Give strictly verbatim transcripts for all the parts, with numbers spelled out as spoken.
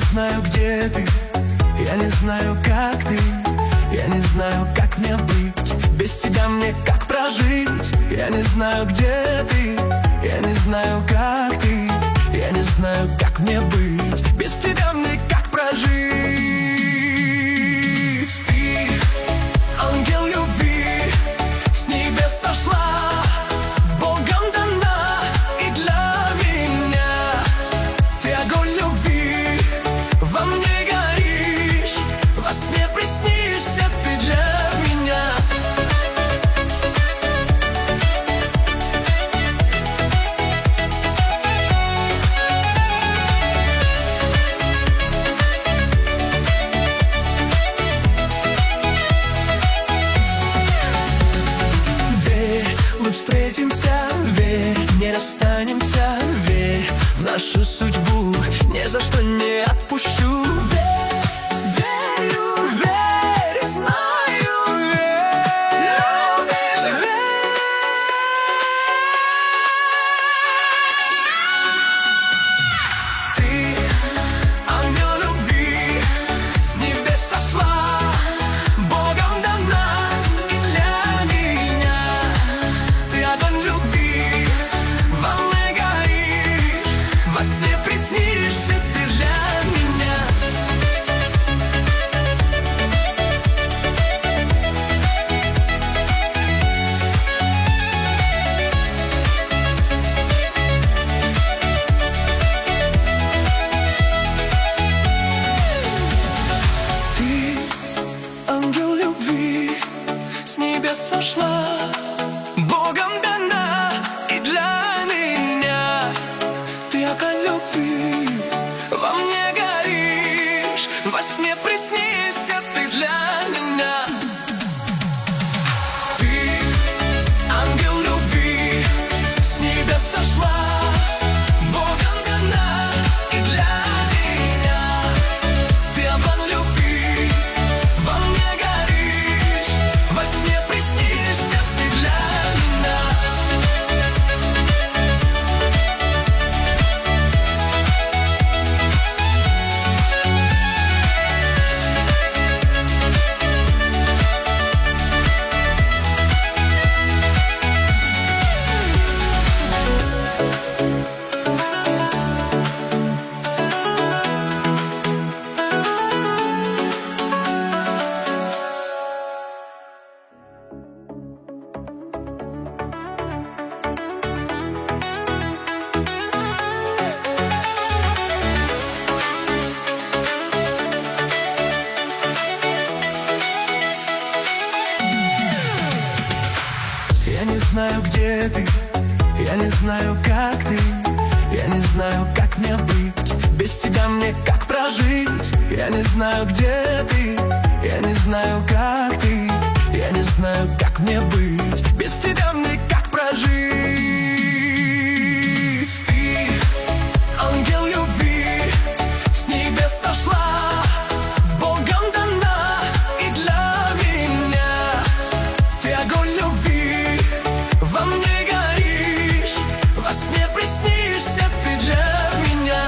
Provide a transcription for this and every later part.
знаю, где ты, я не знаю, как ты, я не знаю, как мне быть, без тебя мне как прожить. Я не знаю, где ты, я не знаю, как ты, я не знаю, как мне быть, без тебя мне как прожить. Ты ангел любви, с небес сошла, Богом дана, и для меня ты огонь любви, во мне горишь, во сне приснишься ты для меня. Встретимся, верь, не расстанемся, верь в нашу судьбу, ни за что не отпущу. Верь, верю, верь, знаю, верь, любишь, верь. Ты ангел любви, с небес сошла, Богом дана, и для меня ты огонь любви, во мне горишь, во сне приснишься ты для меня. Ты ангел любви, с небес сошла, Богом дана, и для меня ты огонь любви, во мне горишь, во сне приснишься ты для меня. Ты ангел любви, с небес сошла, Богом дана, и для меня ты огонь любви, во мне горишь, во сне приснишься ты для меня. Я не знаю, где ты, я не знаю, как ты, я не знаю, как мне быть, без тебя мне как прожить. Я не знаю, где ты, я не знаю, как ты, я не знаю, как мне быть, без тебя мне как прожить. Ты ангел любви, с небес сошла, Богом дана, и для меня ты огонь любви, во мне горишь, во сне приснишься ты для меня.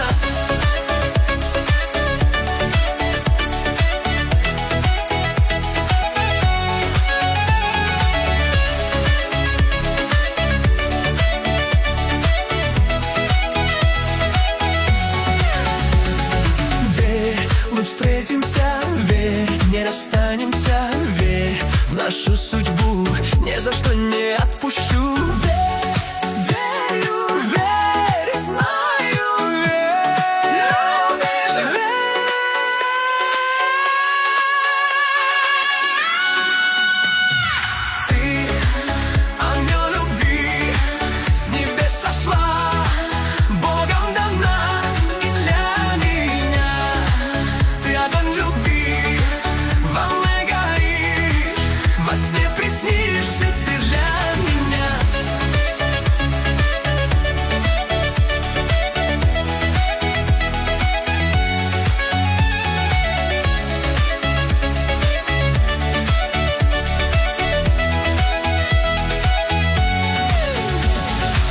Верь, мы встретимся, верь, не расстанемся, верь в нашу судьбу, ни за что не отпущу. Верь, верю, верь, знаю, верь, любишь, верь. Ты ангел любви, с небес сошла, Богом дана, и для меня ты огонь любви, во мне горишь, во сне приснишься ты для меня.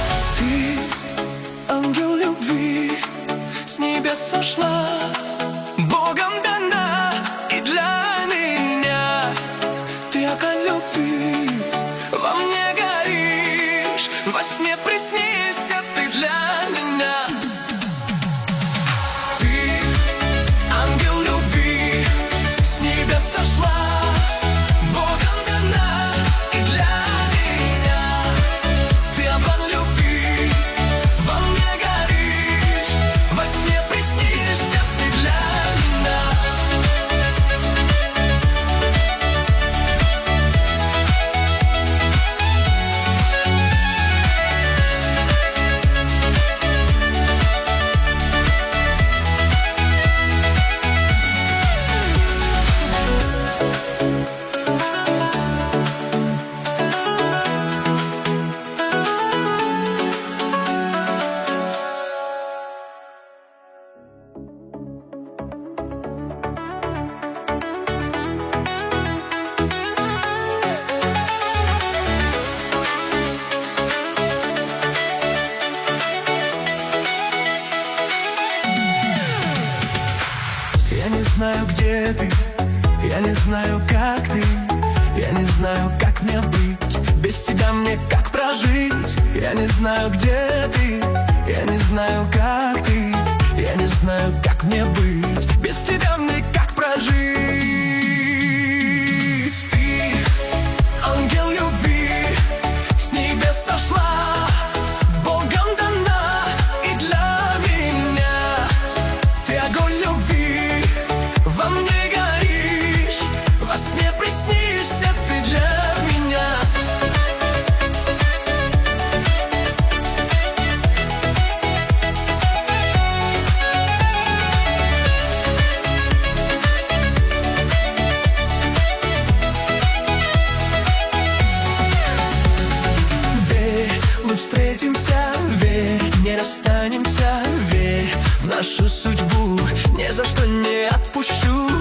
Ты ангел любви, с небес сошла, Богом дана и для меня. Ты огонь любви, во мне горишь, во сне приснишься ты для меня. Ты ангел любви, с небес сошла, Богом дана и для меня. Ты огонь любви, во мне горишь, во сне приснишься ты для меня. Я не знаю, где ты, я не знаю, как ты, я не знаю, как мне быть, без тебя мне как прожить. Я не знаю, где ты, я не знаю, как ты, я не знаю, как мне быть, без тебя мне как прожить. Ты ангел любви, с небес сошла, Богом дана и для меня. Ты огонь любви, во мне горишь, во сне приснишься ты для меня. Верь, мы встретимся, верь, не расстанемся, верь в нашу судьбу, ни за что не отпущу.